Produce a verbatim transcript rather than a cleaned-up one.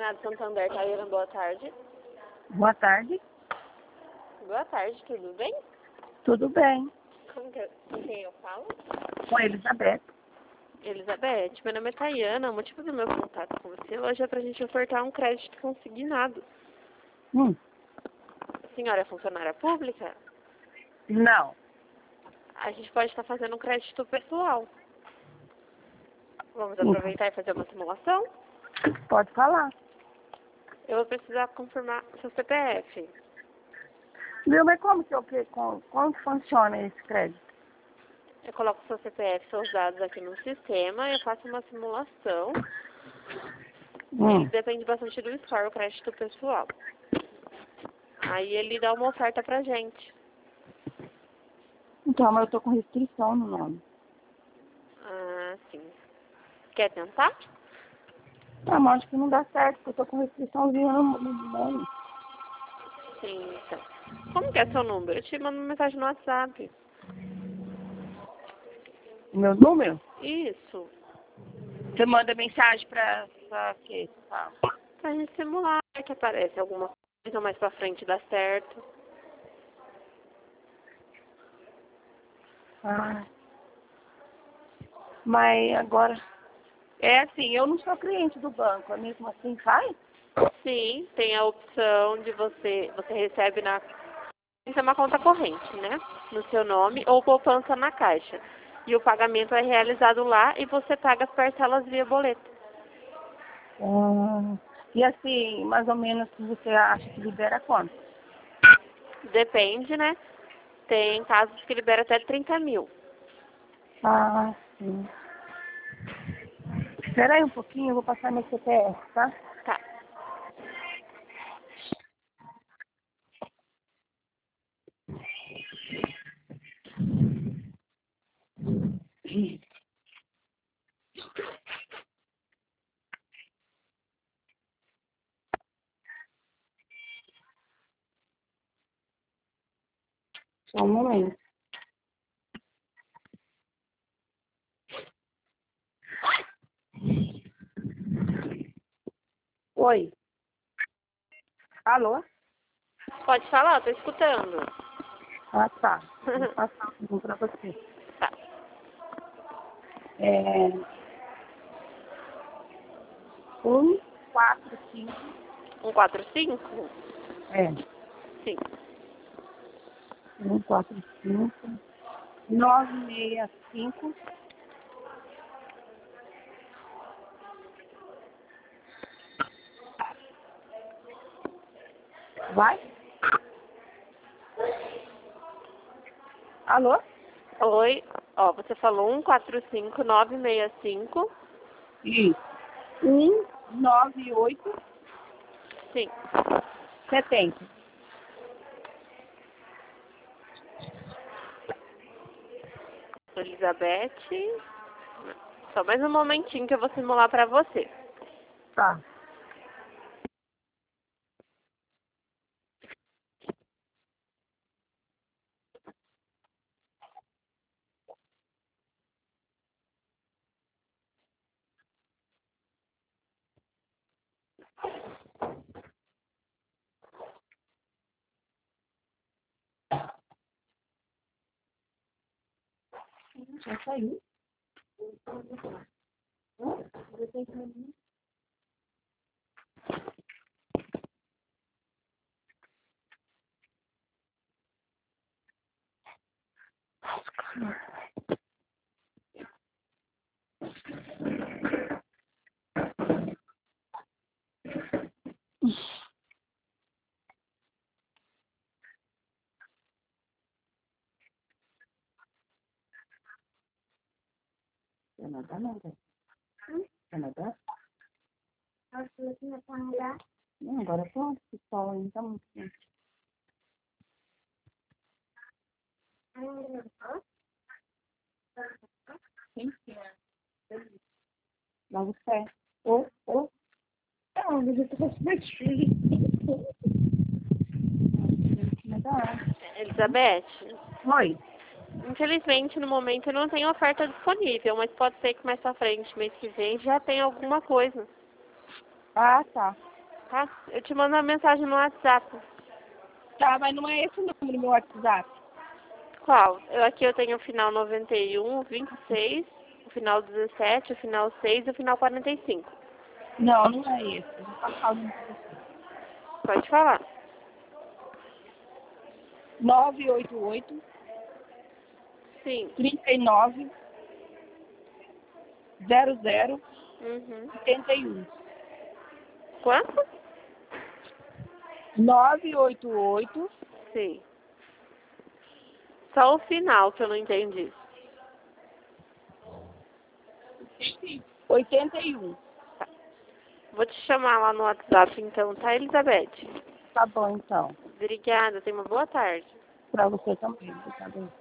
Consignado Santander, Tayana, boa tarde. Boa tarde. Boa tarde, tudo bem? Tudo bem. Como que, com quem eu falo? Com a Elizabeth. Elizabeth, meu nome é Tayana. O motivo do meu contato com você hoje é pra gente ofertar um crédito consignado. Hum. A senhora é funcionária pública? Não. A gente pode estar fazendo um crédito pessoal. Vamos Hum. aproveitar e fazer uma simulação? Pode falar. Eu vou precisar confirmar seu C P F. Meu, mas como que eu que como, como que funciona esse crédito? Eu coloco seu C P F, seus dados aqui no sistema, eu faço uma simulação. Hum. E depende bastante do score, o crédito pessoal. Aí ele dá uma oferta pra gente. Então, mas eu tô com restrição no nome. Ah, sim. Quer tentar? Ah, mas acho que não dá certo, porque eu tô com restriçãozinha no, no nome. Sim, então. Como que é seu número? Eu te mando uma mensagem no WhatsApp. O meu número? Isso. Você manda mensagem pra, pra quê? Tá. Pra gente simular que aparece alguma coisa mais pra frente dá certo. Ah. Mas agora... É assim, eu não sou cliente do banco, é mesmo assim, faz? Sim, tem a opção de você, você recebe na... Isso é uma conta corrente, né? No seu nome ou poupança na caixa. E o pagamento é realizado lá e você paga as parcelas via boleto. Ah. E assim, mais ou menos, você acha que libera quanto? Depende, né? Tem casos que libera até trinta mil. Ah, sim. Espera aí um pouquinho, eu vou passar meu C P F, tá? Tá. Só um momento. Oi. Alô? Pode falar, tô escutando. Ah, tá. Vou passar um para você. Tá. É... Um, quatro, cinco. um quatro cinco? É. Sim. Um, quatro, cinco. Nove, meia, cinco. Vai? Alô? Oi. Ó, você falou um quatro cinco nove seis cinco. Isso. Um, nove, oito, Sim. setenta. Elizabeth. Só mais um momentinho que eu vou simular pra você. Tá. Já saiu. Canadá não, velho. Canadá? Não, agora pronto, pessoal, então. Sim, sim. Logo pé. Ô, ô. Não, mas eu tô com mais frio. Elizabeth, Oi. infelizmente no momento não tem oferta disponível, mas pode ser que mais pra frente, mês que vem, já tenha alguma coisa. Ah, tá. Tá? Eu te mando uma mensagem no WhatsApp. Tá, mas não é esse o número do meu WhatsApp. Qual? Eu aqui eu tenho o final noventa e um, vinte e seis, o final dezessete, o final seis e o final quarenta e cinco. Não, não é esse. Eu vou passar o número pra você. Pode falar. nove oito oito, Sim. trinta e nove, zero zero, Uhum. oitenta e um. Quanto? nove oito oito, Sim. Só o final que eu não entendi. oitenta e um. Tá. Vou te chamar lá no WhatsApp então, tá, Elizabeth? Tá bom, então. Obrigada, tenha uma boa tarde. Pra você também. Tá bom.